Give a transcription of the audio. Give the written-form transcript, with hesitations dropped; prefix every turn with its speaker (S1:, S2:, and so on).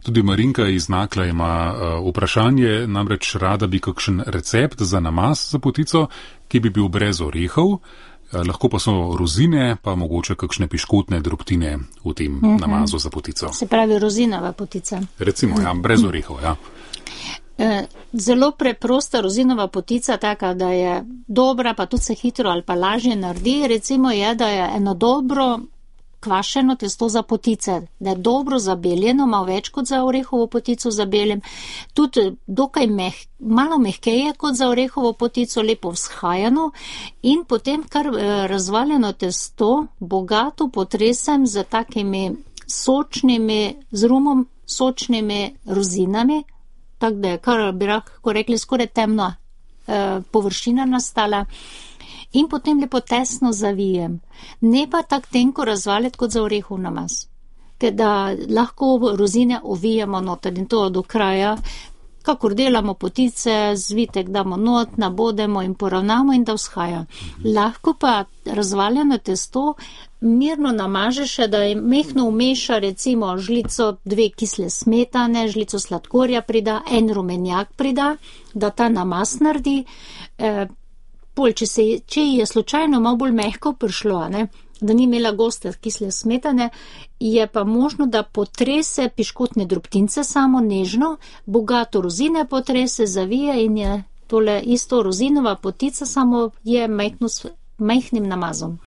S1: Tudi Marinka iz Nakla ima vprašanje, namreč rada bi kakšen recept za namaz za potico, ki bi bil brez orehov, lahko pa so rozine, pa mogoče kakšne piškotne drobtine v tem namazu za potico.
S2: Se pravi rozinova potica.
S1: Recimo, ja, brez orehov, ja.
S2: Zelo preprosta rozinova potica, taka, da je dobra, pa tudi se hitro ali pa lažje naredi, recimo je, da je eno dobro kvašeno testo za potice, da je dobro zabeljeno, malo več kot za orehovo potico zabeljem, tudi dokaj malo mehkeje kot za orehovo potico, lepo vzhajano in potem kar razvaljeno testo bogato potresem z takimi sočnimi, z rumom sočnimi rozinami, tako da je, kar bi lahko rekli, skoraj temna površina nastala. In potem lepo tesno zavijem. Ne pa tak tenko razvaljati kot za orehov namaz. Ker da lahko rozine ovijemo noter in to do kraja, kakor delamo potice, zvitek damo not, nabodemo in poravnamo in da vzhaja. Lahko pa razvaljeno testo mirno namaže še, da je mehno umeša recimo žlico 2 kisle smetane, žlico sladkorja prida, 1 rumenjak prida, da ta namaz naredi. Če je slučajno malo bolj mehko prišlo, ne, da ni imela goste kisle smetane, je pa možno, da potrese piškotne drobtince samo nežno, bogato rozine potrese, zavije in je tole isto rozinova potica, samo je majhnim namazom.